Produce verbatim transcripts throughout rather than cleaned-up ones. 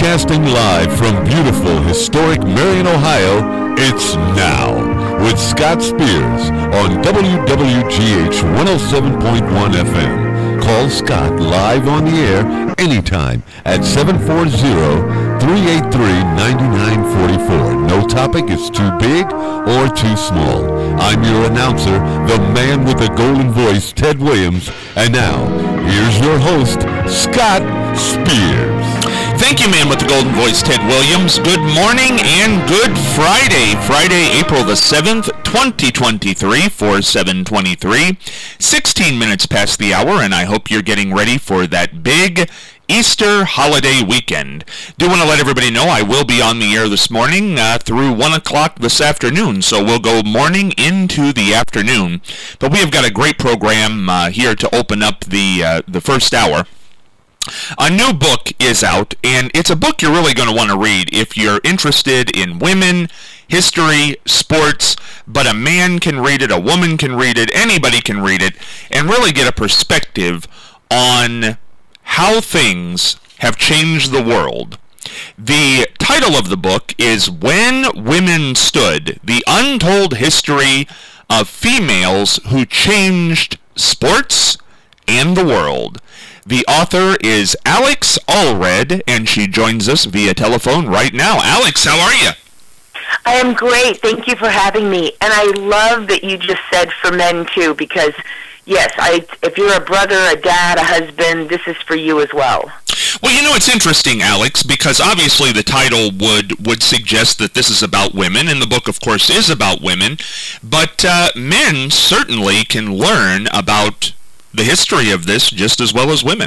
Broadcasting live from beautiful, historic Marion, Ohio, it's Now with Scott Spears on W W G H one oh seven point one F M. Call Scott live on the air anytime at seven four zero, three eight three, nine nine four four. No topic is too big or too small. I'm your announcer, the man with the golden voice, Ted Williams. And now, here's your host, Scott Spears. Thank you, man with the golden voice, Ted Williams. Good morning and good Friday. Friday, April the seventh, twenty twenty-three, four seven twenty-three. sixteen minutes past the hour, and I hope you're getting ready for that big Easter holiday weekend. Do want to let everybody know I will be on the air this morning uh, through one o'clock this afternoon, so we'll go morning into the afternoon. But we have got a great program uh, here to open up the uh, the first hour. A new book is out, and it's a book you're really going to want to read if you're interested in women, history, sports, but a man can read it, a woman can read it, anybody can read it, and really get a perspective on how things have changed the world. The title of the book is When Women Stood, The Untold History of Females Who Changed Sports and the World. The author is Alex Allred, and she joins us via telephone right now. Alex, how are you? I am great. Thank you for having me. And I love that you just said for men, too, because, yes, I, if you're a brother, a dad, a husband, this is for you as well. Well, you know, it's interesting, Alex, because obviously the title would, would suggest that this is about women, and the book, of course, is about women, but uh, men certainly can learn about the history of this just as well as women.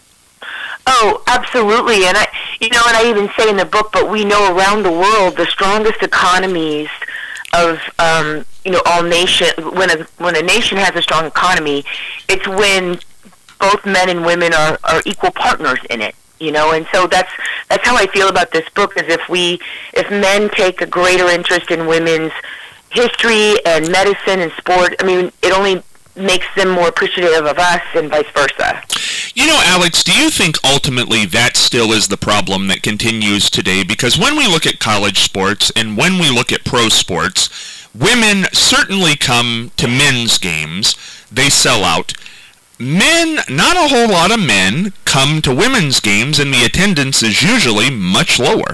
Oh, absolutely. And I, you know, and I even say in the book, but we know around the world the strongest economies of, um, you know, all nation. When a when a nation has a strong economy, it's when both men and women are, are equal partners in it. You know, and so that's that's how I feel about this book. Is if we if men take a greater interest in women's history and medicine and sport, I mean, it only makes them more appreciative of us and vice versa. You know, Alex, do you think ultimately that still is the problem that continues today? Because when we look at college sports and when we look at pro sports, women certainly come to men's games. They sell out. Men, not a whole lot of men come to women's games, and the attendance is usually much lower.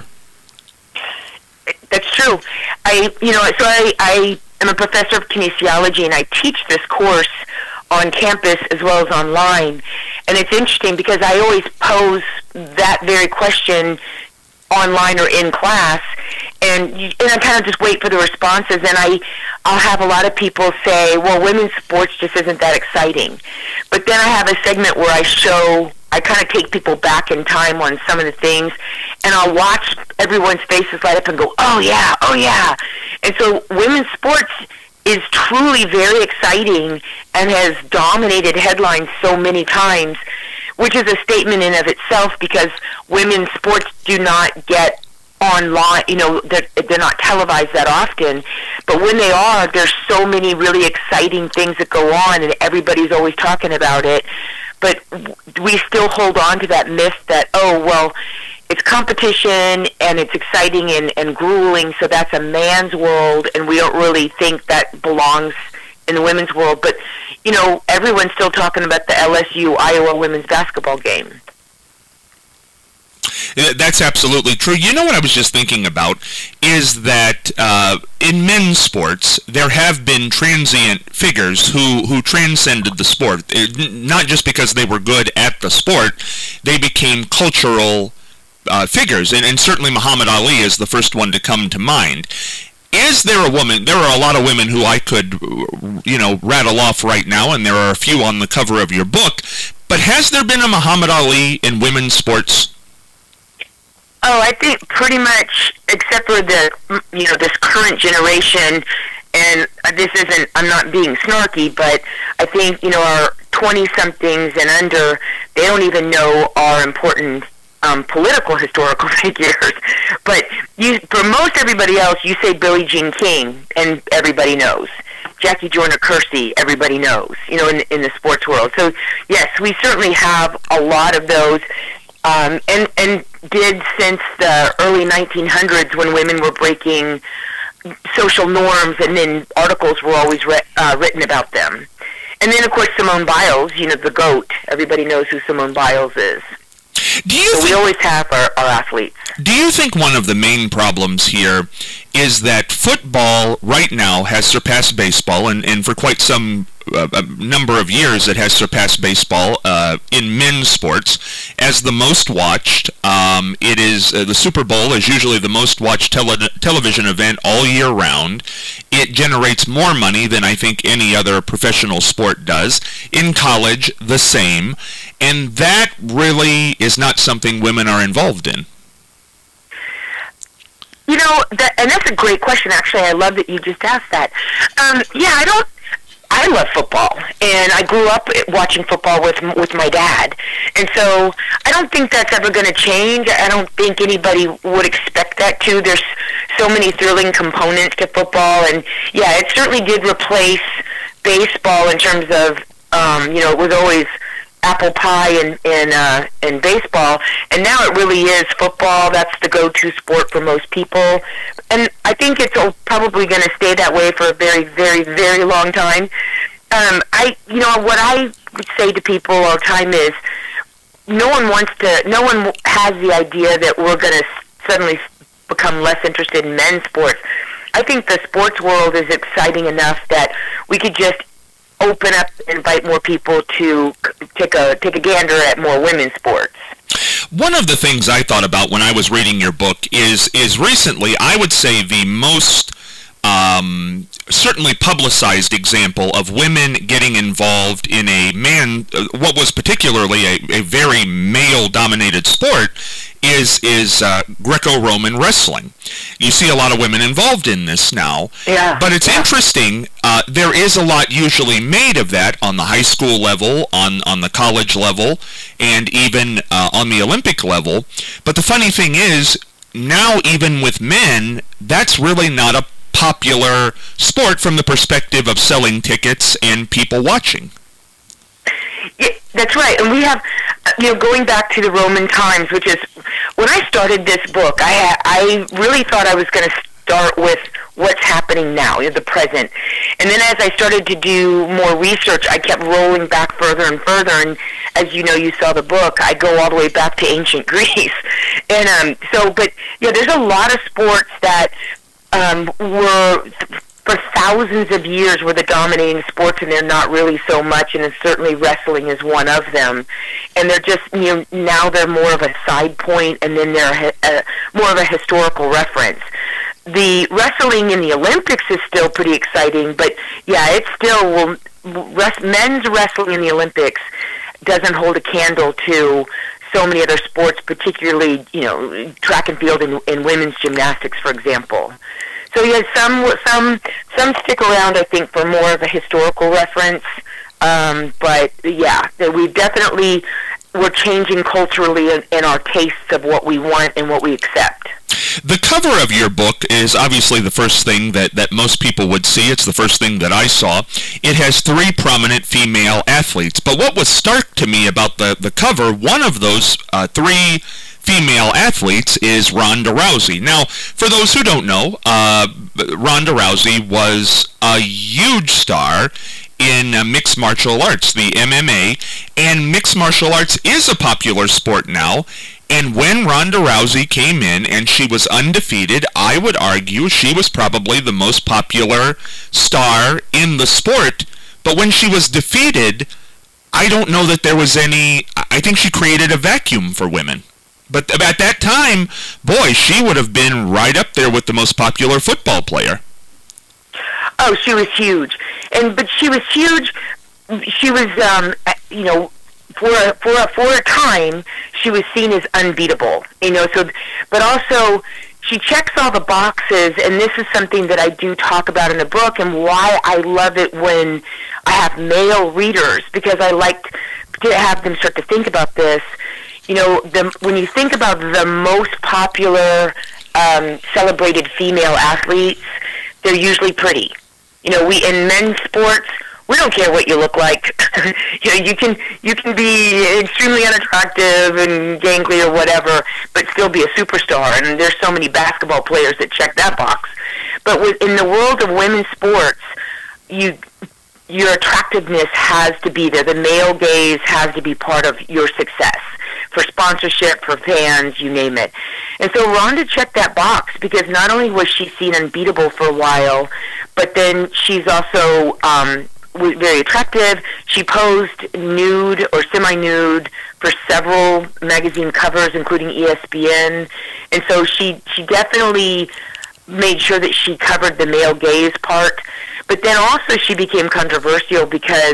That's true. I, you know, so I, I am a professor of kinesiology, and I teach this course on campus as well as online. And it's interesting because I always pose that very question online or in class, and you, and I kind of just wait for the responses. And I, I'll have a lot of people say, "Well, women's sports just isn't that exciting." But then I have a segment where I show. I kind of take people back in time on some of the things, and I'll watch everyone's faces light up and go, oh, yeah, oh, yeah. And so women's sports is truly very exciting and has dominated headlines so many times, which is a statement in of itself because women's sports do not get online, you know, they're, they're not televised that often. But when they are, there's so many really exciting things that go on, and everybody's always talking about it. But we still hold on to that myth that, oh, well, it's competition and it's exciting and, and grueling, so that's a man's world, and we don't really think that belongs in the women's world. But, you know, everyone's still talking about the L S U Iowa women's basketball game. That's absolutely true. You know what I was just thinking about is that uh, in men's sports, there have been transient figures who, who transcended the sport. It, not just because they were good at the sport, they became cultural uh, figures. And, and certainly Muhammad Ali is the first one to come to mind. Is there a woman, there are a lot of women who I could, you know, rattle off right now, and there are a few on the cover of your book, but has there been a Muhammad Ali in women's sports? Oh, I think pretty much, except for the, you know, this current generation, and this isn't, I'm not being snarky, but I think, you know, our twenty-somethings and under, they don't even know our important um, political historical figures. But you, for most everybody else, you say Billie Jean King, and everybody knows. Jackie Joyner-Kersee, everybody knows, you know, in, in the sports world. So, yes, we certainly have a lot of those. um, and and did since the early nineteen hundreds when women were breaking social norms, and then articles were always re- uh, written about them. And then, of course, Simone Biles, you know, the GOAT. Everybody knows who Simone Biles is. Do you so think, we always have our, our athletes. Do you think one of the main problems here is that football right now has surpassed baseball, and, and for quite some uh, a number of years it has surpassed baseball uh, in men's sports as the most watched. Um, it is uh, the Super Bowl is usually the most watched tele- television event all year round. It generates more money than I think any other professional sport does. In college, the same. And that really is not something women are involved in. You know, that, and that's a great question, actually. I love that you just asked that. Um, yeah, I don't... I love football, and I grew up watching football with with my dad. And so I don't think that's ever going to change. I don't think anybody would expect that to. There's so many thrilling components to football, and yeah, it certainly did replace baseball in terms of, um, you know, it was always apple pie in in, uh, in baseball, and now it really is football. That's the go-to sport for most people, and I think it's probably going to stay that way for a very, very, very long time. Um, I, you know, what I would say to people all the time is, no one wants to, no one has the idea that we're going to suddenly become less interested in men's sports. I think the sports world is exciting enough that we could just open up and invite more people to take a take a gander at more women's sports. One of the things I thought about when I was reading your book is is recently, I would say the most um, certainly publicized example of women getting involved in a man, uh, what was particularly a, a very male-dominated sport, is is uh, Greco-Roman wrestling. You see a lot of women involved in this now. Yeah. But it's yeah. interesting. Uh, there is a lot usually made of that on the high school level, on, on the college level, and even uh, on the Olympic level. But the funny thing is, now even with men, that's really not a popular sport from the perspective of selling tickets and people watching. Yeah, that's right. And we have, you know, going back to the Roman times, which is, when I started this book, I I really thought I was going to start with what's happening now, you know, the present. And then as I started to do more research, I kept rolling back further and further. And as you know, you saw the book, I go all the way back to ancient Greece. And um, so, but, yeah, there's a lot of sports that um, were... for thousands of years were the dominating sports, and they're not really so much, and certainly wrestling is one of them. And they're just, you know, now they're more of a side point, and then they're a, more of a historical reference. The wrestling in the Olympics is still pretty exciting, but yeah, it still will, rest, men's wrestling in the Olympics doesn't hold a candle to so many other sports, particularly, you know, track and field and, and women's gymnastics, for example. So yeah, some some some stick around, I think, for more of a historical reference. Um, but yeah, we definitely we're changing culturally in, in our tastes of what we want and what we accept. The cover of your book is obviously the first thing that, that most people would see. It's the first thing that I saw. It has three prominent female athletes. But what was stark to me about the, the cover, one of those uh, three female athletes is Ronda Rousey. Now, for those who don't know, uh, Ronda Rousey was a huge star in uh, mixed martial arts, the M M A, and mixed martial arts is a popular sport now. And when Ronda Rousey came in and she was undefeated, I would argue she was probably the most popular star in the sport. But when she was defeated, I don't know that there was any, I think she created a vacuum for women. But at that time, boy, she would have been right up there with the most popular football player. Oh, she was huge. And but she was huge. She was, um, you know, for a, for a, for a time, she was seen as unbeatable. You know, so but also she checks all the boxes, and this is something that I do talk about in the book, and why I love it when I have male readers, because I like to have them start to think about this. You know, the, when you think about the most popular um, celebrated female athletes, they're usually pretty. You know, we in men's sports, we don't care what you look like. You know, you can you can be extremely unattractive and gangly or whatever, but still be a superstar. And there's so many basketball players that check that box. But with, in the world of women's sports, you your attractiveness has to be there. The male gaze has to be part of your success for sponsorship, for fans, you name it. And so Ronda checked that box because not only was she seen unbeatable for a while, but then she's also um, very attractive. She posed nude or semi-nude for several magazine covers, including E S P N. And so she, she definitely made sure that she covered the male gaze part. But then also she became controversial because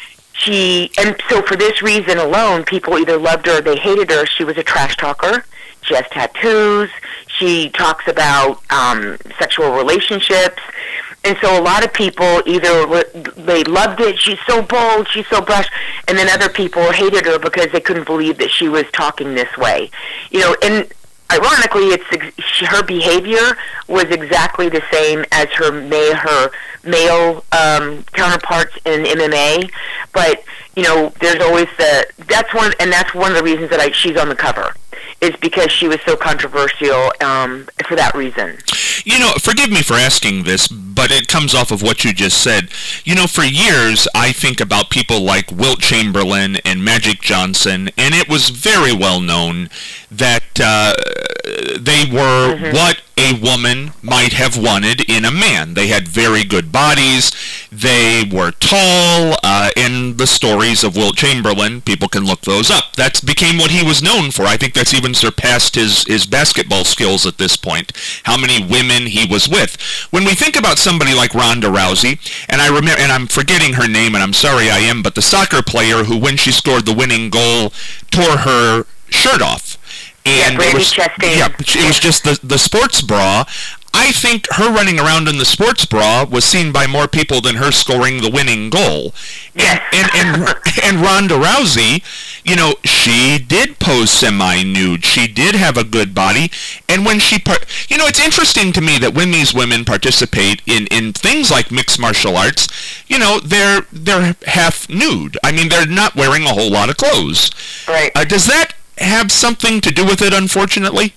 she, and so for this reason alone, people either loved her or they hated her. She was a trash talker. She has tattoos. She talks about um, sexual relationships. And so a lot of people either they loved it, she's so bold, she's so brash, and then other people hated her because they couldn't believe that she was talking this way. You know, and ironically, it's she, her behavior was exactly the same as her may, her male um, counterparts in M M A, but you know, there's always the that's one, and that's one of the reasons that I, she's on the cover, is because she was so controversial um, for that reason. You know, forgive me for asking this, but it comes off of what you just said. You know, for years, I think about people like Wilt Chamberlain and Magic Johnson, and it was very well known that uh, they were mm-hmm. what a woman might have wanted in a man. They had very good bodies, they were tall, uh, and the stories of Wilt Chamberlain, people can look those up. That became what he was known for. I think that's even surpassed his, his basketball skills at this point, how many women he was with. When we think about somebody like Ronda Rousey, and I remember, and I'm forgetting her name, and I'm sorry I am, but the soccer player who, when she scored the winning goal, tore her shirt off. And yeah, it was, yeah, it was just the, the sports bra. I think her running around in the sports bra was seen by more people than her scoring the winning goal. And, and, and, and Ronda Rousey, you know, she did pose semi-nude. She did have a good body. And when she, par- you know, it's interesting to me that when these women participate in, in things like mixed martial arts, you know, they're, they're half nude. I mean, they're not wearing a whole lot of clothes. Right. Uh, does that have something to do with it, unfortunately?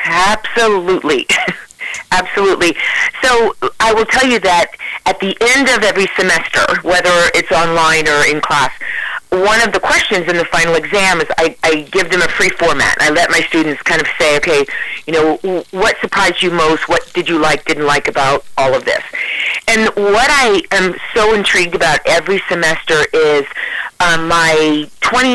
Absolutely. Absolutely. So I will tell you that at the end of every semester, whether it's online or in class, one of the questions in the final exam is I, I give them a free format. I let my students kind of say, okay, you know, what surprised you most? What did you like, didn't like about all of this? And what I am so intrigued about every semester is um, my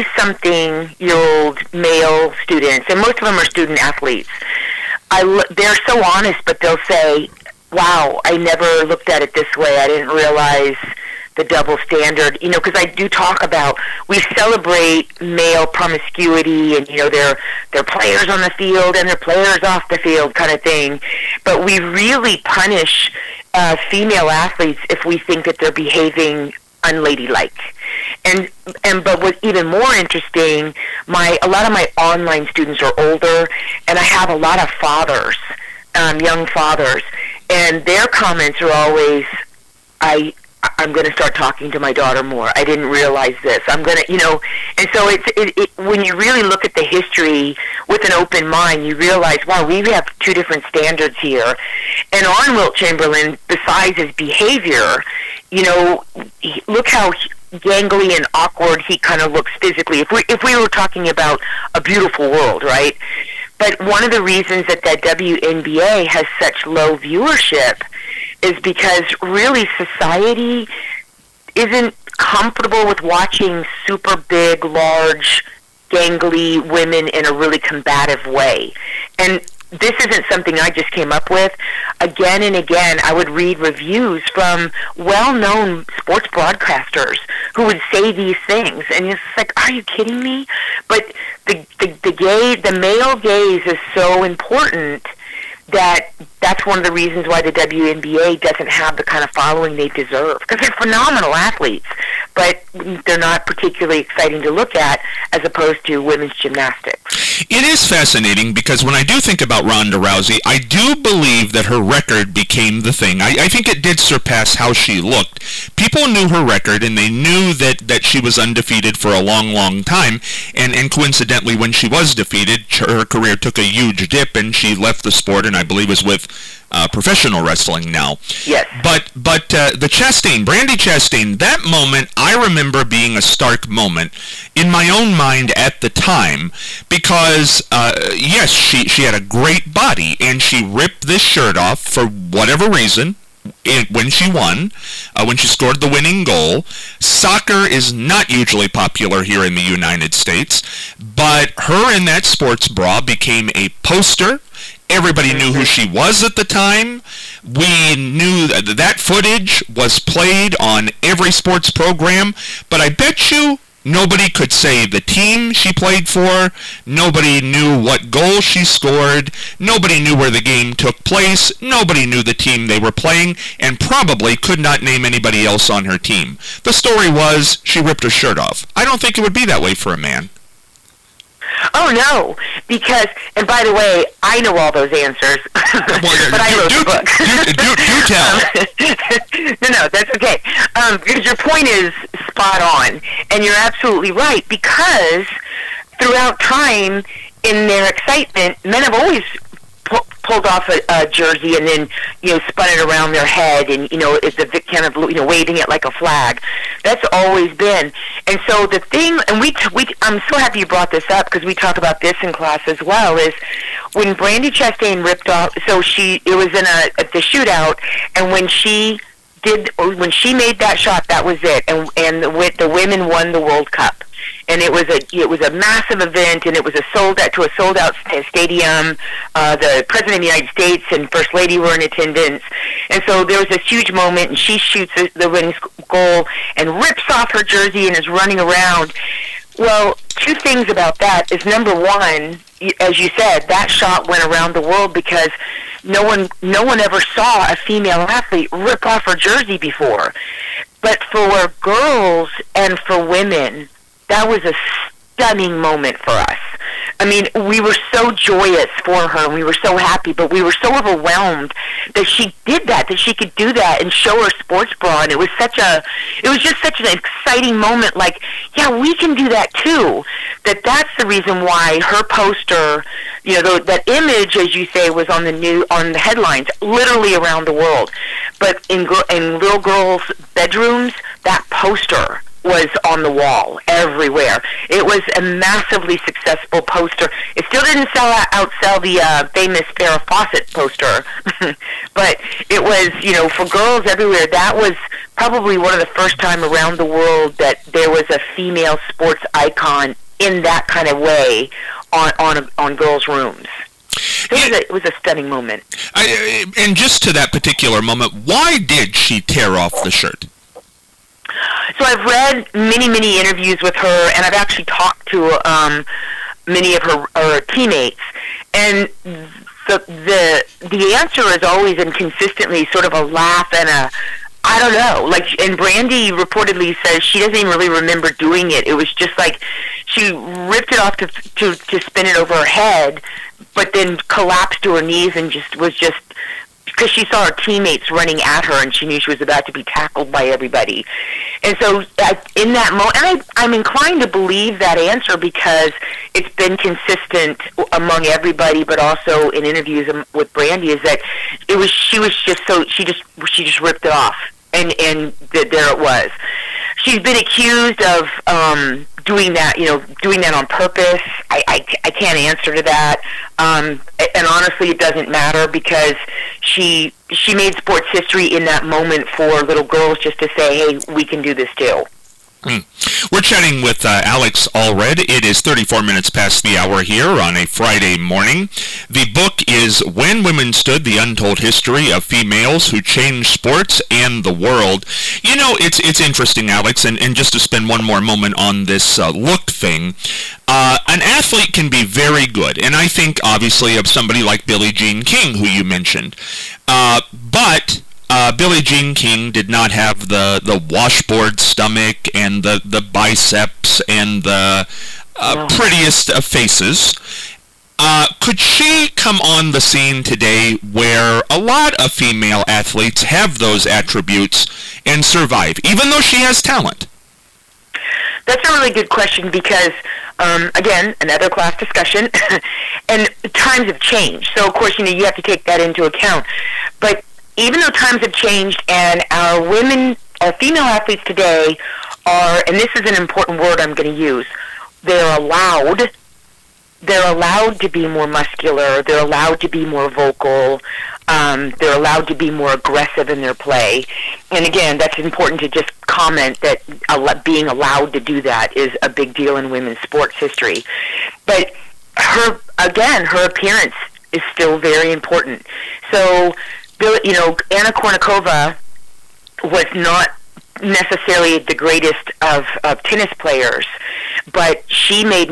twenty-something-year-old male students, and most of them are student athletes. I, they're so honest, but they'll say, wow, I never looked at it this way. I didn't realize the double standard, you know, because I do talk about, we celebrate male promiscuity and, you know, they're, they're players on the field and they're players off the field kind of thing, but we really punish uh, female athletes if we think that they're behaving unladylike. And and but what's even more interesting, my a lot of my online students are older, and I have a lot of fathers, um, young fathers, and their comments are always, I I'm going to start talking to my daughter more. I didn't realize this. I'm going to, you know, and so it's it, it, when you really look at the history with an open mind, you realize, wow, we have two different standards here. And on Wilt Chamberlain, besides his behavior, you know, he, look how gangly and awkward he kind of looks physically. If we if we were talking about a beautiful world, right? But one of the reasons that that W N B A has such low viewership is because really society isn't comfortable with watching super big, large, gangly women in a really combative way. And this isn't something I just came up with. Again and again, I would read reviews from well-known sports broadcasters who would say these things, and it's like, are you kidding me? But the the, the gay, the male gaze is so important that that's one of the reasons why the W N B A doesn't have the kind of following they deserve, because they're phenomenal athletes, but they're not particularly exciting to look at as opposed to women's gymnastics. It is fascinating because when I do think about Ronda Rousey, I do believe that her record became the thing. I, I think it did surpass how she looked. People knew her record, and they knew that, that she was undefeated for a long, long time. And, and coincidentally, when she was defeated, her career took a huge dip, and she left the sport, and I believe is with uh, professional wrestling now. Yes. But but uh, the Chastain, Brandi Chastain, that moment I remember being a stark moment in my own mind at the time, because uh, yes, she she had a great body, and she ripped this shirt off for whatever reason. It, when she won, uh, when she scored the winning goal. Soccer is not usually popular here in the United States, but her in that sports bra became a poster. Everybody knew who she was at the time. We knew that that footage was played on every sports program, but I bet you nobody could say the team she played for. Nobody knew what goal she scored. Nobody knew where the game took place. Nobody knew the team they were playing, and probably could not name anybody else on her team. The story was she ripped her shirt off. I don't think it would be that way for a man. Oh, no, because, and by the way, I know all those answers, well, but I wrote do, the book. Do, do, do tell. no, no, that's okay, um, because your point is spot on, and you're absolutely right, because throughout time, in their excitement, men have always pu- pulled off a, a jersey and then, you know, spun it around their head, and, you know, it's a kind of, you know, waving it like a flag. That's always been. And so the thing, and we, t- we I'm so happy you brought this up, because we talk about this in class as well, is when Brandi Chastain ripped off, so she, it was in a, at the shootout, and when she did, when she made that shot, that was it, and, and the, the women won the World Cup. And it was a it was a massive event, and it was a sold out to a sold out stadium. Uh, the President of the United States and First Lady were in attendance, and so there was this huge moment. And she shoots the winning goal and rips off her jersey and is running around. Well, two things about that is, number one, as you said, that shot went around the world because no one no one ever saw a female athlete rip off her jersey before. But for girls and for women, that was a stunning moment for us. I mean, we were so joyous for her, and we were so happy, but we were so overwhelmed that she did that, that she could do that and show her sports bra, and it was such a, it was just such an exciting moment, like, yeah, we can do that too. That that's the reason why her poster, you know, the, that image, as you say, was on the new, on the headlines, literally around the world. But in, in little girls' bedrooms, that poster was on the wall everywhere. It was a massively successful poster. It still didn't sell out, outsell the uh, famous Farrah Fawcett poster, but it was, you know, for girls everywhere, that was probably one of the first time around the world that there was a female sports icon in that kind of way on on, on girls' rooms. It was, a, it was a stunning moment. I, and just to that particular moment, why did she tear off the shirt? So I've read many, many interviews with her, and I've actually talked to um, many of her, her teammates. And the the the answer is always and consistently sort of a laugh and a, I don't know. Like, and Brandi reportedly says she doesn't even really remember doing it. It was just like she ripped it off to to to spin it over her head, but then collapsed to her knees and just was just. Because she saw her teammates running at her, and she knew she was about to be tackled by everybody. And so uh, in that moment, and I, I'm inclined to believe that answer because it's been consistent among everybody, but also in interviews with Brandi, is that it was she was just so she just she just ripped it off, and and th- there it was. She's been accused of um, doing that, you know, doing that on purpose. I, I, I can't answer to that. Um, and honestly, it doesn't matter because she she made sports history in that moment for little girls just to say, hey, we can do this too. Hmm. We're chatting with uh, Alex Allred. It is thirty-four minutes past the hour here on a Friday morning. The book is When Women Stood, The Untold History of Females Who Changed Sports and the World. You know, it's it's interesting, Alex, and, and just to spend one more moment on this uh, look thing, uh, an athlete can be very good, and I think, obviously, of somebody like Billie Jean King, who you mentioned, uh, but... Uh, Billie Jean King did not have the, the washboard stomach and the, the biceps and the uh, no. prettiest of faces. Uh, could she come on the scene today where a lot of female athletes have those attributes and survive, even though she has talent? That's a really good question because, um, again, another class discussion, and times have changed. So, of course, you know, you have to take that into account. But even though times have changed and our women, our female athletes today are, and this is an important word I'm going to use, they're allowed They're allowed to be more muscular. They're allowed to be more vocal. Um, they're allowed to be more aggressive in their play. And again, that's important to just comment that being allowed to do that is a big deal in women's sports history. But her, again, her appearance is still very important. So, you know, Anna Kournikova was not necessarily the greatest of, of tennis players, but she made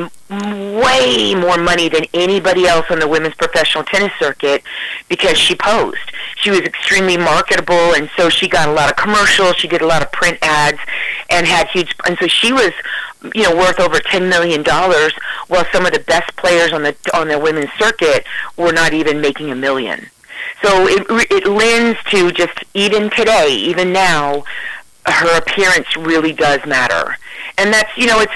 way more money than anybody else on the women's professional tennis circuit because she posed. She was extremely marketable, and so she got a lot of commercials, she did a lot of print ads, and had huge, and so she was, you know, worth over ten million dollars, while some of the best players on the on the women's circuit were not even making a million. So it, it lends to just, even today, even now, her appearance really does matter. And that's, you know, it's,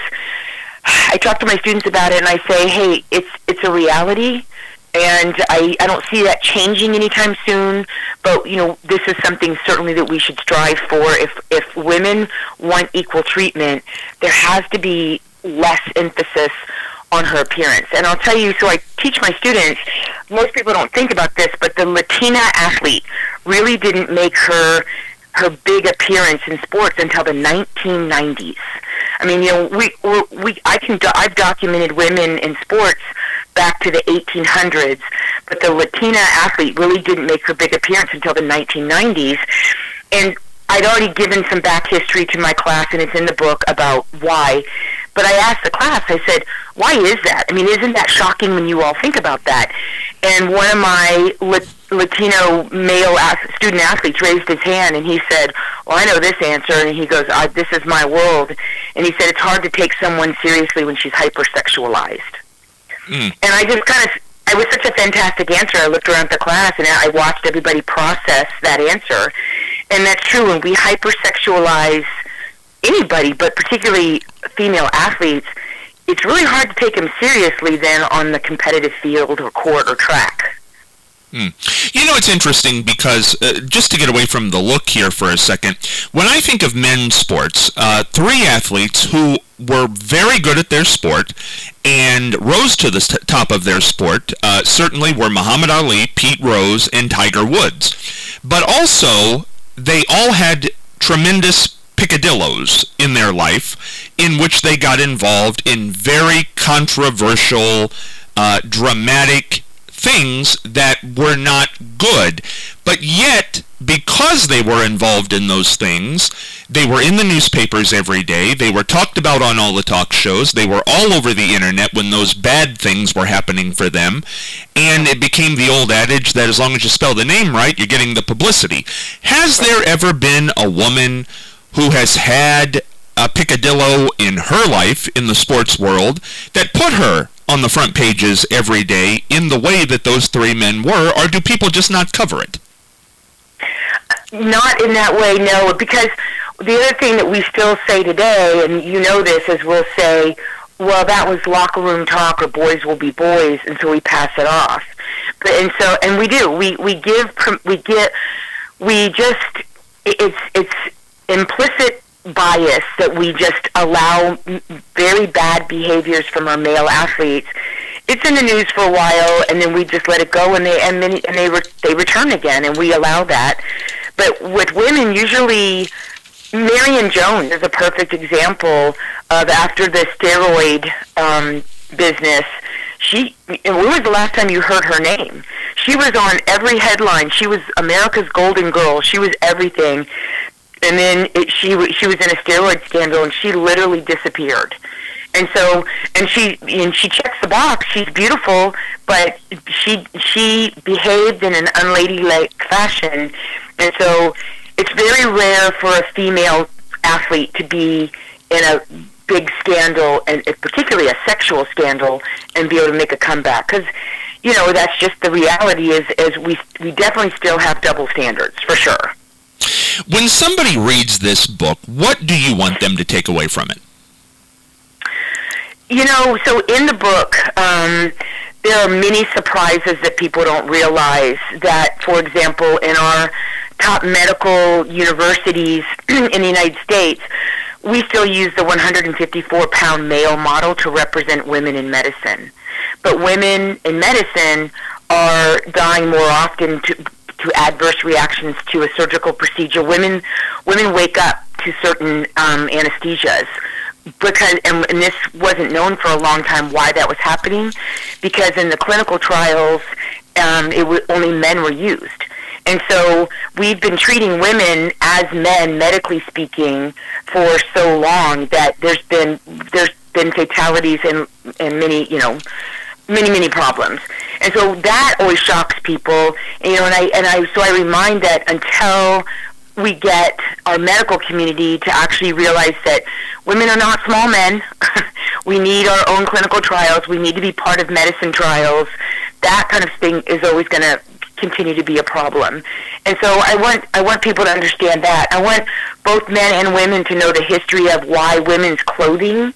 I talk to my students about it and I say, hey, it's it's a reality, and I, I don't see that changing anytime soon, but, you know, this is something certainly that we should strive for. If, if women want equal treatment, there has to be less emphasis on her appearance. And I'll tell you, so I teach my students, most people don't think about this, but the Latina athlete really didn't make her her big appearance in sports until the nineteen nineties. I mean, you know, we we I can do, I've documented women in sports back to the eighteen hundreds, but the Latina athlete really didn't make her big appearance until the nineteen nineties. And I'd already given some back history to my class, and it's in the book about why. But I asked the class, I said, why is that? I mean, isn't that shocking when you all think about that? And one of my Latino male student athletes raised his hand, and he said, well, I know this answer. And he goes, uh, this is my world. And he said, it's hard to take someone seriously when she's hypersexualized. Mm. And I just kind of, it was such a fantastic answer. I looked around the class, and I watched everybody process that answer. And that's true. When we hypersexualize anybody, but particularly female athletes, it's really hard to take them seriously then on the competitive field or court or track. Hmm. You know, it's interesting because, uh, just to get away from the look here for a second, when I think of men's sports, uh, three athletes who were very good at their sport and rose to the st- top of their sport uh, certainly were Muhammad Ali, Pete Rose, and Tiger Woods. But also, they all had tremendous picadillos in their life in which they got involved in very controversial, uh, dramatic things that were not good. But yet, because they were involved in those things, they were in the newspapers every day, they were talked about on all the talk shows, they were all over the internet when those bad things were happening for them, and it became the old adage that as long as you spell the name right, you're getting the publicity. Has there ever been a woman who has had a picadillo in her life in the sports world that put her on the front pages every day in the way that those three men were, or do people just not cover it? Not in that way, no, because the other thing that we still say today, and you know this, is we'll say, well, that was locker room talk, or boys will be boys, and so we pass it off. But and so and we do. We we give we get we just it's it's implicit bias that we just allow very bad behaviors from our male athletes. It's in the news for a while, and then we just let it go, and they and then and they re, they return again, and we allow that. But with women, usually, Marion Jones is a perfect example of after the steroid um, business. She, when was the last time you heard her name? She was on every headline. She was America's Golden Girl. She was everything. And then it, she she was in a steroid scandal, and she literally disappeared. And so, and she and she checks the box. She's beautiful, but she she behaved in an unladylike fashion. And so, it's very rare for a female athlete to be in a big scandal, and particularly a sexual scandal, and be able to make a comeback. Because, you know, that's just the reality is, is we, we definitely still have double standards, for sure. When somebody reads this book, what do you want them to take away from it? You know, so in the book, um, there are many surprises that people don't realize that, for example, in our top medical universities in the United States, we still use the one hundred fifty-four pound male model to represent women in medicine. But women in medicine are dying more often to, to adverse reactions to a surgical procedure. Women, women wake up to certain um, anesthesias. Because and, and this wasn't known for a long time why that was happening, because in the clinical trials, um, it was, only men were used, and so we've been treating women as men, medically speaking, for so long that there's been there's been fatalities and and many you know many many problems, and so that always shocks people, you know. And I and I so I remind that until we get our medical community to actually realize that women are not small men. We need our own clinical trials. We need to be part of medicine trials. That kind of thing is always going to continue to be a problem. And so I want I want people to understand that. I want both men and women to know the history of why women's clothing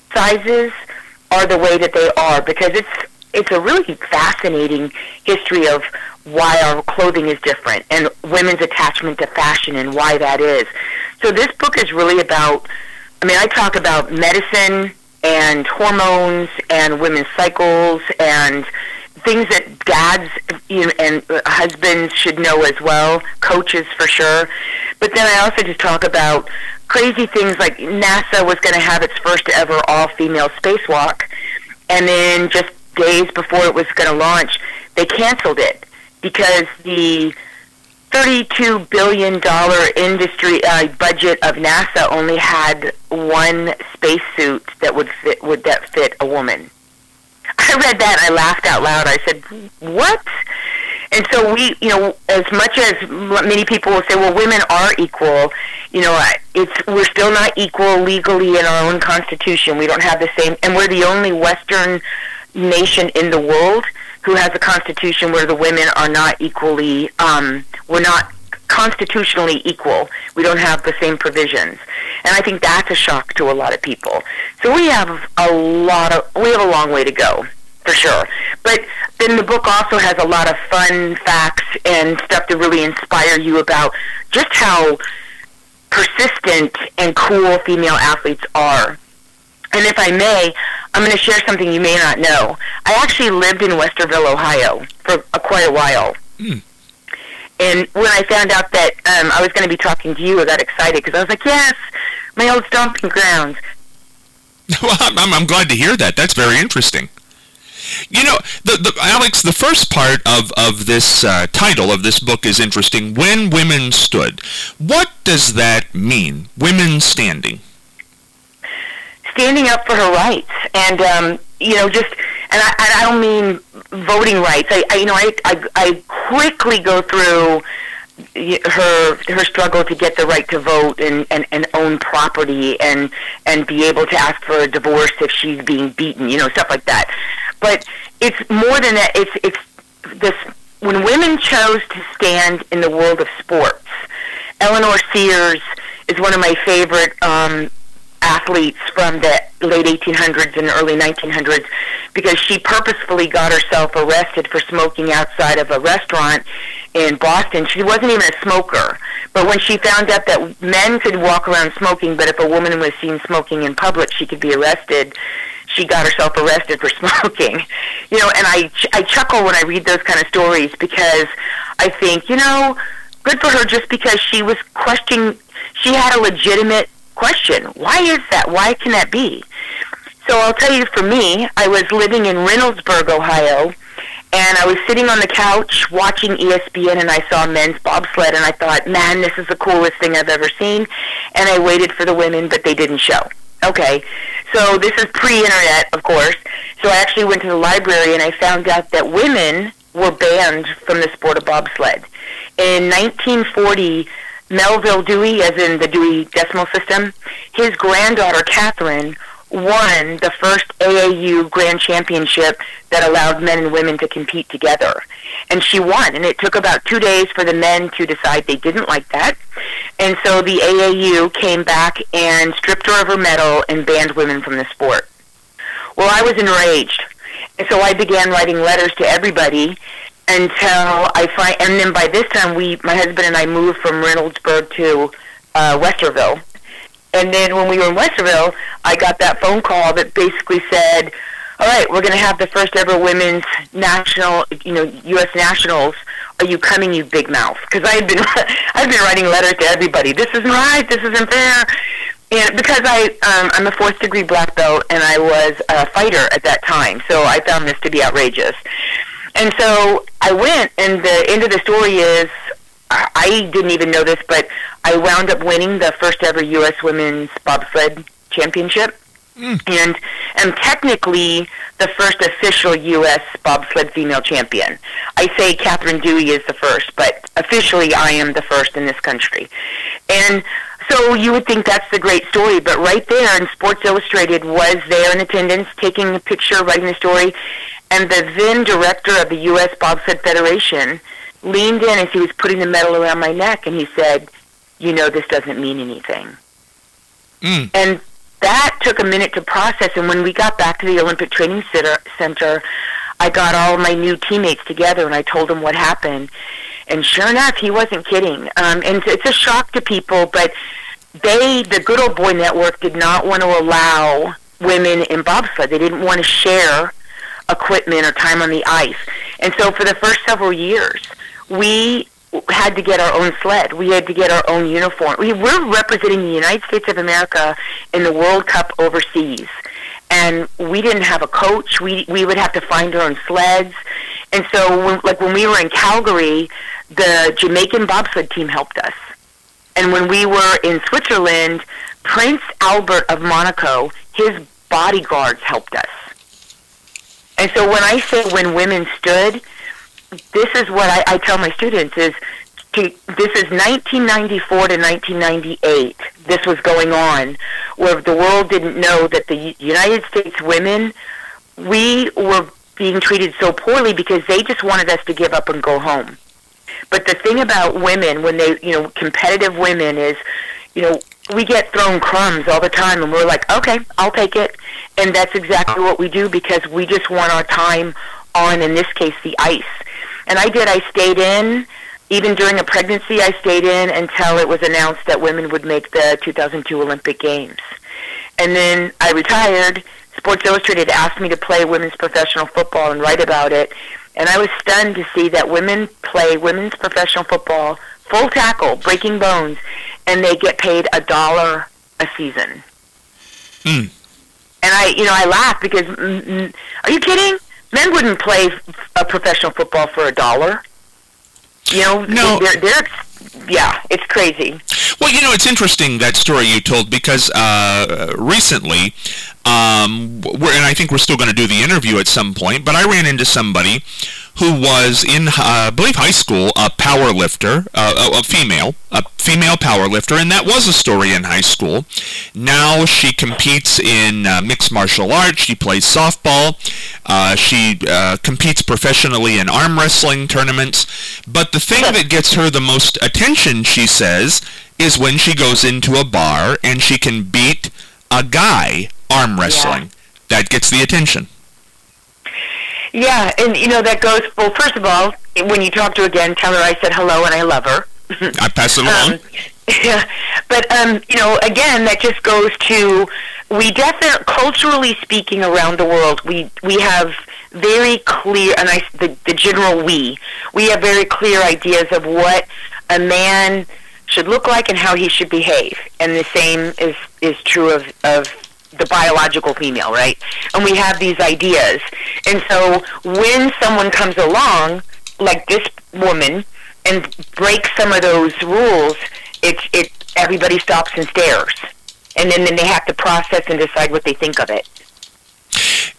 sizes are the way that they are, because it's it's a really fascinating history of why our clothing is different and women's attachment to fashion and why that is. So this book is really about, I mean, I talk about medicine and hormones and women's cycles and things that dads you know, and husbands should know as well, coaches for sure. But then I also just talk about crazy things like NASA was going to have its first ever all-female spacewalk, and then just days before it was going to launch, they canceled it because the thirty-two billion dollars industry uh, budget of NASA only had one spacesuit that would fit would that fit a woman. I read that and I laughed out loud. I said, "What?" And so we, you know, as much as many people will say, "Well, women are equal," you know, it's we're still not equal legally in our own constitution. We don't have the same, and we're the only Western nation in the world who has a constitution where the women are not equally, um, we're not constitutionally equal. We don't have the same provisions. And I think that's a shock to a lot of people. So we have a lot of, we have a long way to go, for sure. But then the book also has a lot of fun facts and stuff to really inspire you about just how persistent and cool female athletes are. And if I may, I'm going to share something you may not know. I actually lived in Westerville, Ohio for a, quite a while. Mm. And when I found out that um, I was going to be talking to you, I got excited because I was like, yes, my old stomping grounds. Well, I'm, I'm glad to hear that. That's very interesting. You know, the, the, Alex, the first part of, of this uh, title of this book is interesting. When Women Stood. What does that mean, women standing? Standing up for her rights, and um, you know, just and I, I don't mean voting rights. I, I you know, I, I I quickly go through her her struggle to get the right to vote and, and, and own property and and be able to ask for a divorce if she's being beaten, you know, stuff like that. But it's more than that. It's it's this when women chose to stand in the world of sports. Eleanor Sears is one of my favorite Um, athletes from the late eighteen hundreds and early nineteen hundreds, because she purposefully got herself arrested for smoking outside of a restaurant in Boston. She wasn't even a smoker, but when she found out that men could walk around smoking, but if a woman was seen smoking in public, she could be arrested, she got herself arrested for smoking. You know, and I, ch- I chuckle when I read those kind of stories, because I think, you know, good for her, just because she was questioning, she had a legitimate question. Why is that? Why can that be? So I'll tell you, for me, I was living in Reynoldsburg, Ohio, and I was sitting on the couch watching E S P N, and I saw men's bobsled, and I thought, man, this is the coolest thing I've ever seen. And I waited for the women, but they didn't show. Okay, so this is pre-internet, of course. So I actually went to the library, and I found out that women were banned from the sport of bobsled. In nineteen forty, Melville Dewey, as in the Dewey Decimal System, his granddaughter, Catherine, won the first A A U Grand Championship that allowed men and women to compete together. And she won, and it took about two days for the men to decide they didn't like that. And so the A A U came back and stripped her of her medal and banned women from the sport. Well, I was enraged. And so I began writing letters to everybody until I find, and then by this time, we, my husband and I moved from Reynoldsburg to uh, Westerville. And then when we were in Westerville, I got that phone call that basically said, all right, we're going to have the first ever women's national, you know, U S Nationals. Are you coming, you big mouth? Because I had been, I've been writing letters to everybody. This isn't right. This isn't fair. And because I, um, I'm a fourth degree black belt, and I was a fighter at that time, so I found this to be outrageous. And so I went, and the end of the story is, I didn't even know this, but I wound up winning the first ever U S Women's Bobsled Championship. Mm. And am technically the first official U S bobsled female champion. I say Catherine Dewey is the first, but officially I am the first in this country. And so you would think that's the great story, but right there, and Sports Illustrated was there in attendance, taking a picture, writing the story, and the then director of the U S Bobsled Federation leaned in as he was putting the medal around my neck, and he said, you know, this doesn't mean anything. Mm. And that took a minute to process, and when we got back to the Olympic Training Center, I got all of my new teammates together, and I told them what happened. And sure enough, he wasn't kidding. Um, and it's a shock to people, but they, the Good Old Boy Network, did not want to allow women in bobsled. They didn't want to share equipment or time on the ice. And so for the first several years, we had to get our own sled. We had to get our own uniform. We were representing the United States of America in the World Cup overseas. And we didn't have a coach. We we would have to find our own sleds. And so, when, like when we were in Calgary, the Jamaican bobsled team helped us. And when we were in Switzerland, Prince Albert of Monaco, his bodyguards helped us. And so when I say when women stood, this is what I, I tell my students is, to, this is nineteen ninety-four to nineteen ninety-eight. This was going on, where the world didn't know that the United States women, we were being treated so poorly because they just wanted us to give up and go home. But the thing about women, when they, you know, competitive women is, you know, we get thrown crumbs all the time, and we're like, okay, I'll take it. And that's exactly what we do, because we just want our time on, in this case, the ice. And I did. I stayed in. Even during a pregnancy, I stayed in until it was announced that women would make the two thousand two Olympic Games. And then I retired. Sports Illustrated asked me to play women's professional football and write about it. And I was stunned to see that women play women's professional football, full tackle, breaking bones, and they get paid a dollar a season. Mm. And I, you know, I laugh because, mm, mm, are you kidding? Men wouldn't play a professional football for a dollar. You know, no. they're, they're, yeah, it's crazy. Well, you know, it's interesting, that story you told, because uh, recently, um, we're, and I think we're still going to do the interview at some point, but I ran into somebody who was in, uh, I believe, high school, a power lifter, uh, a, a female, a female power lifter, and that was a story in high school. Now she competes in uh, mixed martial arts. She plays softball. Uh, she uh, competes professionally in arm wrestling tournaments. But the thing that gets her the most attention, she says, is when she goes into a bar and she can beat a guy arm wrestling. Yeah. That gets the attention. Yeah, and, you know, that goes, well, first of all, when you talk to her again, tell her I said hello and I love her. I pass it along. Um, yeah, but, um, you know, again, that just goes to, we definitely, culturally speaking around the world, we we have very clear, and I, the, the general we, we have very clear ideas of what a man should look like and how he should behave. And the same is, is true of, of the biological female, right? And we have these ideas. And so when someone comes along, like this woman, and breaks some of those rules, it's it everybody stops and stares. And then, then they have to process and decide what they think of it.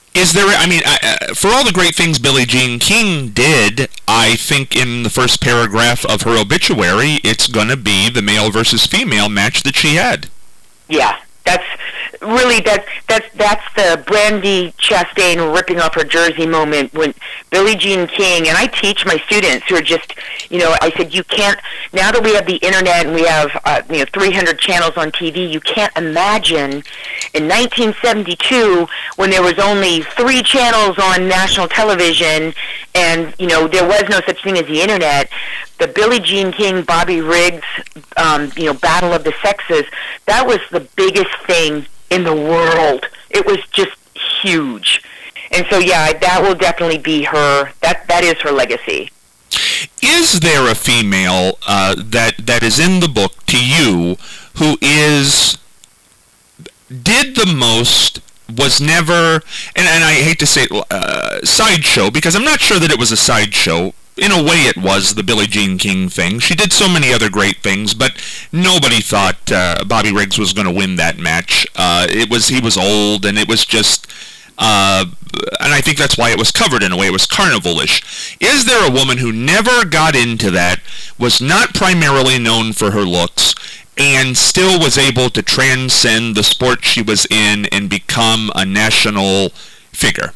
Is there, I mean, uh, for all the great things Billie Jean King did, I think in the first paragraph of her obituary, it's going to be the male versus female match that she had. Yeah, that's really, that's, that's, that's the Brandy Chastain ripping off her jersey moment when Billie Jean King, and I teach my students who are just, you know, I said, you can't, now that we have the internet and we have, uh, you know, three hundred channels on T V, you can't imagine in nineteen seventy-two when there was only three channels on national television and, you know, there was no such thing as the internet, the Billie Jean King, Bobby Riggs, um, you know, battle of the sexes, that was the biggest thing in the world. It was just huge. And so, yeah, that will definitely be her, that that is her legacy. Is there a female uh, that that is in the book to you who is, did the most, was never, and, and I hate to say uh, sideshow, because I'm not sure that it was a sideshow. In a way it was, the Billie Jean King thing. She did so many other great things, but nobody thought uh, Bobby Riggs was going to win that match. Uh, it was, he was old, and it was just, uh, and I think that's why it was covered in a way. It was carnival-ish. Is there a woman who never got into that, was not primarily known for her looks, and still was able to transcend the sport she was in and become a national figure?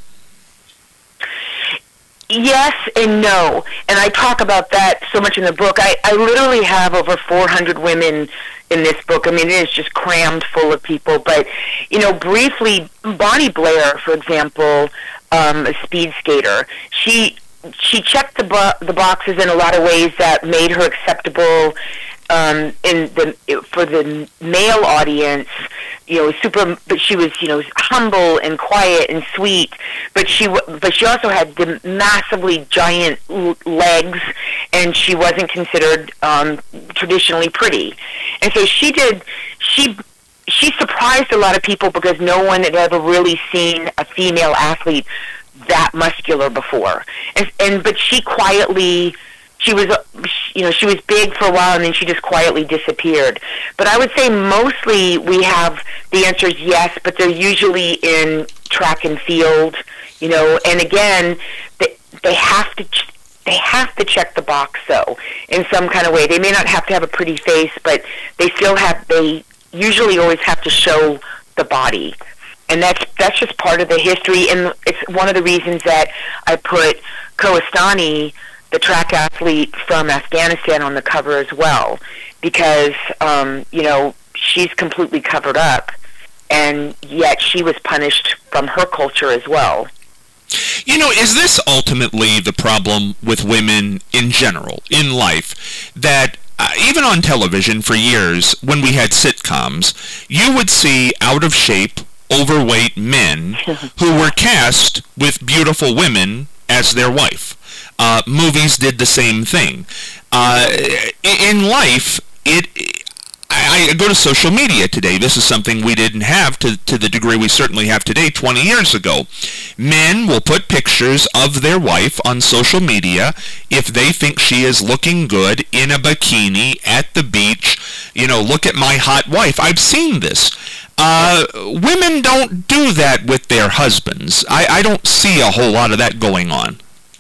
Yes and no, and I talk about that so much in the book. I, I literally have over four hundred women in this book. I mean, it is just crammed full of people. But, you know, briefly, Bonnie Blair, for example, um, a speed skater, she she checked the bo- the boxes in a lot of ways that made her acceptable um, in the for the male audience. You know, super, but she was, you know, humble and quiet and sweet. But she, but she also had the massively giant legs, and she wasn't considered um, traditionally pretty. And so she did. She she surprised a lot of people because no one had ever really seen a female athlete that muscular before. And, and but she quietly. She was, you know, she was big for a while, and then she just quietly disappeared. But I would say mostly we have the answers yes, but they're usually in track and field, you know. And again, they they have to they have to check the box though in some kind of way. They may not have to have a pretty face, but they still have. They usually always have to show the body. And that's that's just part of the history, and it's one of the reasons that I put Kohestani, the track athlete from Afghanistan, on the cover as well, because, um, you know, she's completely covered up, and yet she was punished from her culture as well. You know, is this ultimately the problem with women in general, in life, that uh, even on television for years, when we had sitcoms, you would see out-of-shape, overweight men who were cast with beautiful women as their wife. Uh, movies did the same thing. Uh, in life, it. I, I go to social media today. This is something we didn't have to, to the degree we certainly have today twenty years ago. Men will put pictures of their wife on social media if they think she is looking good in a bikini at the beach. You know, look at my hot wife. I've seen this. Uh, women don't do that with their husbands. I, I don't see a whole lot of that going on.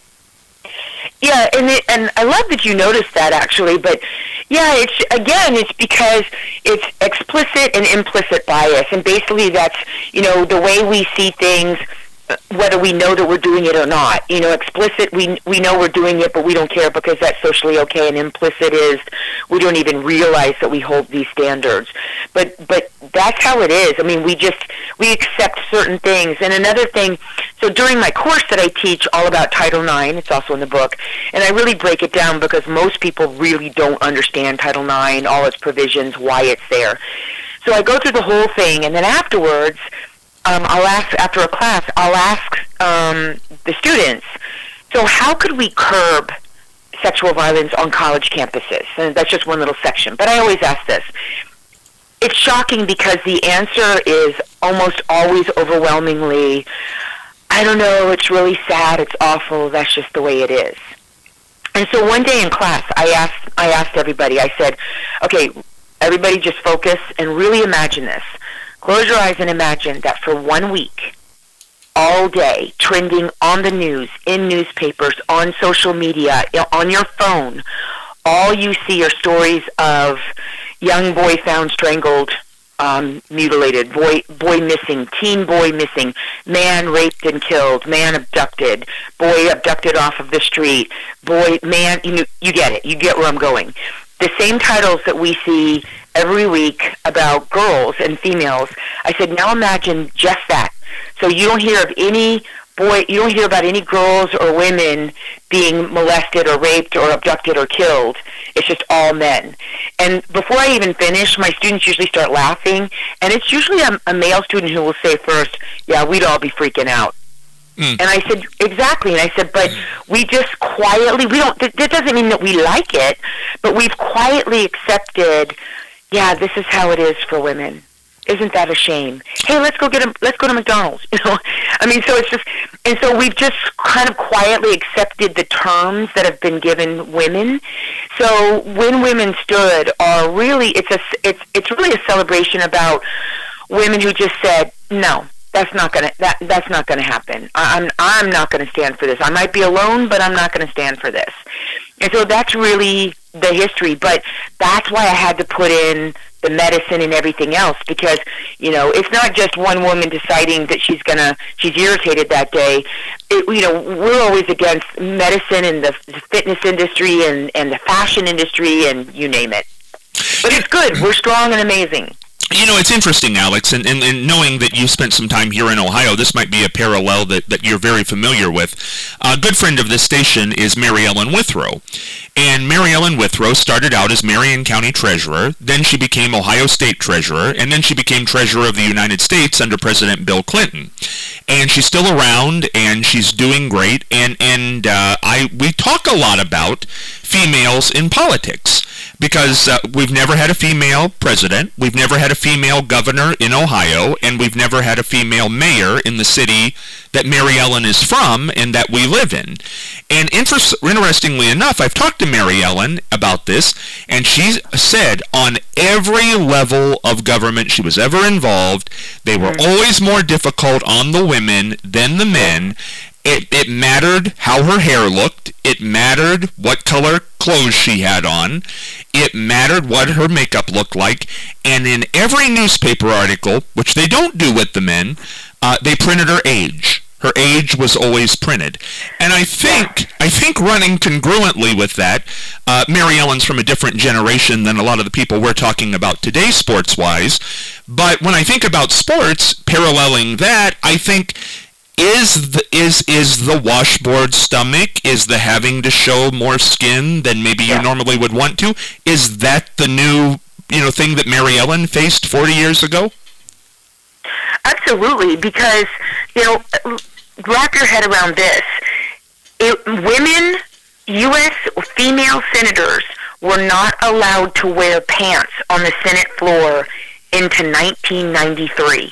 Yeah, and it, and I love that you noticed that, actually. But yeah, it's again, it's because it's explicit and implicit bias, and basically that's, you know, the way we see things, whether we know that we're doing it or not. You know, explicit, we we know we're doing it, but we don't care because that's socially okay, and implicit is we don't even realize that we hold these standards. But but that's how it is. I mean, we just we accept certain things. And another thing, so during my course that I teach all about Title nine, it's also in the book, and I really break it down because most people really don't understand Title nine, all its provisions, why it's there. So I go through the whole thing, and then afterwards, Um, I'll ask, after a class, I'll ask um, the students, so how could we curb sexual violence on college campuses? And that's just one little section. But I always ask this. It's shocking because the answer is almost always overwhelmingly, I don't know, it's really sad, it's awful, that's just the way it is. And so one day in class, I asked, I asked everybody, I said, okay, everybody just focus and really imagine this. Close your eyes and imagine that for one week, all day, trending on the news, in newspapers, on social media, on your phone. All you see are stories of young boy found strangled, um, mutilated, boy boy missing, teen boy missing, man raped and killed, man abducted, boy abducted off of the street, boy, man, you know, you get it. You get where I'm going. The same titles that we see every week about girls and females, I said, now imagine just that. So you don't hear of any boy, you don't hear about any girls or women being molested or raped or abducted or killed. It's just all men. And before I even finish, my students usually start laughing, and it's usually a, a male student who will say first, yeah, we'd all be freaking out. Mm. And I said, exactly. And I said, but we just quietly, we don't, that doesn't mean that we like it, but we've quietly accepted, yeah, this is how it is for women. Isn't that a shame? Hey, let's go get a, let's go to McDonald's. You know, I mean, so it's just, and so we've just kind of quietly accepted the terms that have been given women. So when Women Stood are really, it's a, it's, it's really a celebration about women who just said, no, that's not gonna, that, that's not gonna happen. I'm, I'm not gonna stand for this. I might be alone, but I'm not gonna stand for this. And so that's really the history. But that's why I had to put in the medicine and everything else, because, you know, it's not just one woman deciding that she's gonna, she's irritated that day. It, you know, we're always against medicine and the fitness industry and, and the fashion industry and you name it. But it's good. We're strong and amazing. You know, it's interesting, Alex, and, and, and knowing that you spent some time here in Ohio, this might be a parallel that, that you're very familiar with. A good friend of this station is Mary Ellen Withrow. And Mary Ellen Withrow started out as Marion County Treasurer, then she became Ohio State Treasurer, and then she became Treasurer of the United States under President Bill Clinton. And she's still around, and she's doing great, and, and uh, I we talk a lot about females in politics, because uh, we've never had a female president, we've never had a female governor in Ohio, and we've never had a female mayor in the city that Mary Ellen is from and that we live in. And interest, interestingly enough, I've talked to Mary Ellen about this, and she said on every level of government she was ever involved, they were always more difficult on the women than the men. It, it mattered how her hair looked. It mattered what color clothes she had on. It mattered what her makeup looked like. And in every newspaper article, which they don't do with the men, uh, they printed her age. Her age was always printed. And I think I think running congruently with that, uh, Mary Ellen's from a different generation than a lot of the people we're talking about today sports-wise. But when I think about sports, paralleling that, I think is the is is the washboard stomach, is the having to show more skin than maybe you yeah. normally would want to, is that the new, you know, thing that Mary Ellen faced forty years ago? Absolutely, because, you know, wrap your head around this. It, women, U S female senators were not allowed to wear pants on the Senate floor into nineteen ninety-three.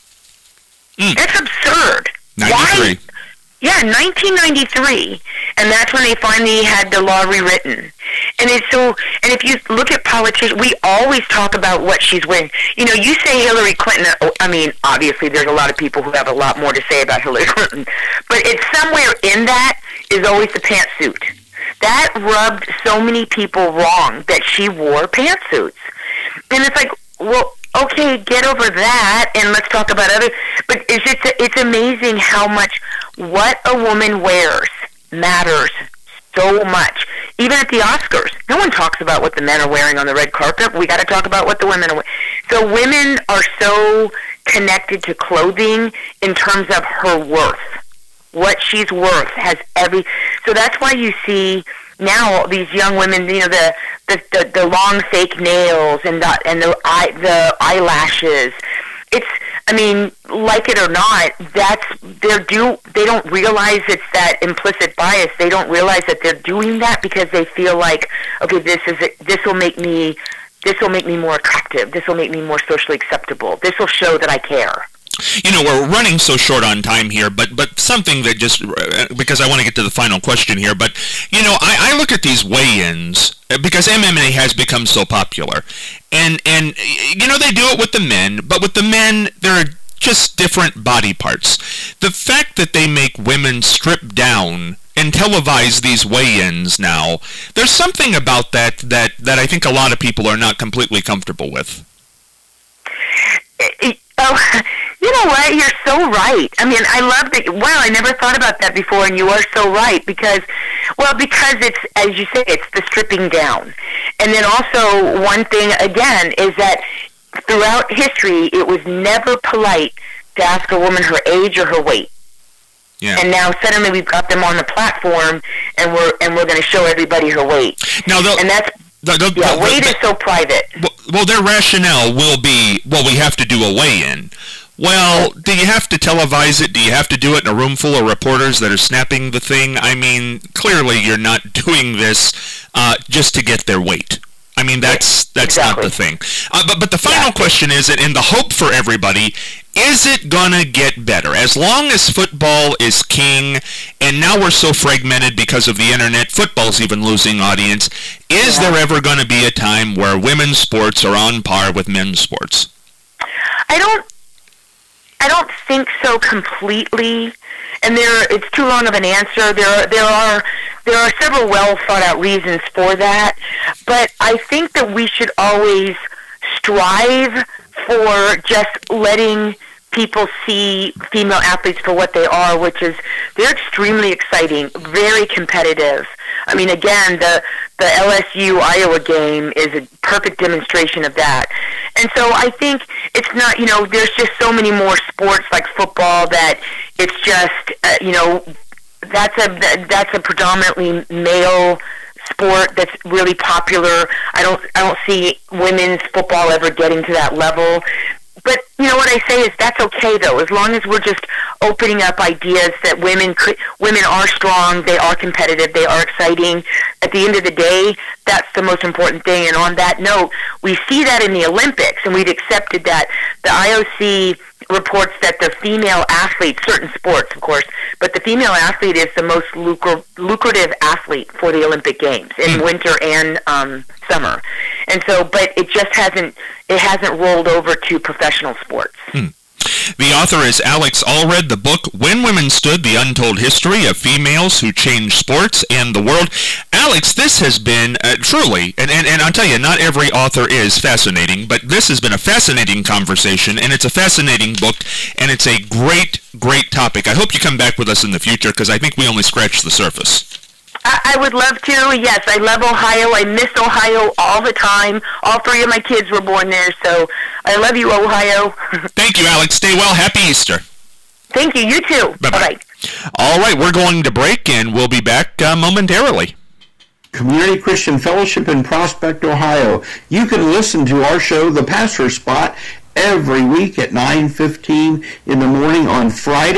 Mm. That's absurd. ninety-three. Why? Yeah, nineteen ninety-three, and that's when they finally had the law rewritten. And it's so, and if you look at politicians, we always talk about what she's wearing. You know, you say Hillary Clinton, I mean, obviously there's a lot of people who have a lot more to say about Hillary Clinton, but it's somewhere in that is always the pantsuit. That rubbed so many people wrong that she wore pantsuits. And it's like, well, okay, get over that, and let's talk about other. But it's just, it's amazing how much what a woman wears matters so much. Even at the Oscars, no one talks about what the men are wearing on the red carpet. We got to talk about what the women are wearing. So women are so connected to clothing in terms of her worth. What she's worth has every. So that's why you see now these young women, you know, the the, the, the long fake nails and the and the eye the eyelashes. It's, I mean, like it or not, that's they're do they don't realize it's that implicit bias. They don't realize that they're doing that because they feel like, okay, this is it, this will make me this will make me more attractive. This will make me more socially acceptable. This will show that I care. You know, we're running so short on time here, but but something that just, because I want to get to the final question here, but, you know, I, I look at these weigh-ins, because M M A has become so popular, and, and, you know, they do it with the men, but with the men, there are just different body parts. The fact that they make women strip down and televise these weigh-ins now, there's something about that that, that I think a lot of people are not completely comfortable with. Oh, you know what? You're so right. I mean, I love that. Wow, I never thought about that before, and you are so right because, well, because it's, as you say, it's the stripping down. And then also, one thing, again, is that throughout history, it was never polite to ask a woman her age or her weight. Yeah. And now suddenly we've got them on the platform, and we're and we're going to show everybody her weight. Now, and that's the, the, yeah, the, weight the, is so private. Well, well, their rationale will be, well, we have to do a weigh-in. Well, do you have to televise it? Do you have to do it in a room full of reporters that are snapping the thing? I mean, clearly you're not doing this uh, just to get their weight. I mean, that's that's exactly. not the thing. Uh, but but the final yeah. question is that, in the hope for everybody, is it gonna get better? As long as football is king, and now we're so fragmented because of the internet, football's even losing audience. Is yeah. there ever gonna be a time where women's sports are on par with men's sports? I don't. I don't think so completely, and there it's too long of an answer. There there are there are several well thought out reasons for that, but I think that we should always strive for just letting people see female athletes for what they are, which is they're extremely exciting, very competitive. I mean, again, the the L S U Iowa game is a perfect demonstration of that. And so I think it's not, you know, there's just so many more sports like football that it's just, uh, you know, that's a that's a predominantly male sport that's really popular. I don't I don't see women's football ever getting to that level. But, you know, what I say is that's okay, though, as long as we're just opening up ideas that women could, women are strong, they are competitive, they are exciting. At the end of the day, that's the most important thing. And on that note, we see that in the Olympics, and we've accepted that. The I O C reports that the female athlete, certain sports, of course, but the female athlete is the most lucra- lucrative athlete for the Olympic Games in mm. winter and um, summer. And so, but it just hasn't, it hasn't rolled over to professional sports. Hmm. The author is Alex Allred. The book, When Women Stood, The Untold History of Females Who Changed Sports and the World. Alex, this has been uh, truly, and, and, and I'll tell you, not every author is fascinating, but this has been a fascinating conversation, and it's a fascinating book, and it's a great, great topic. I hope you come back with us in the future, because I think we only scratched the surface. I would love to. Yes, I love Ohio. I miss Ohio all the time. All three of my kids were born there, so I love you, Ohio. Thank you, Alex. Stay well. Happy Easter. Thank you. You too. Bye-bye. Bye-bye. All right, we're going to break, and we'll be back uh, momentarily. Community Christian Fellowship in Prospect, Ohio. You can listen to our show, The Pastor Spot, every week at nine fifteen in the morning on Friday.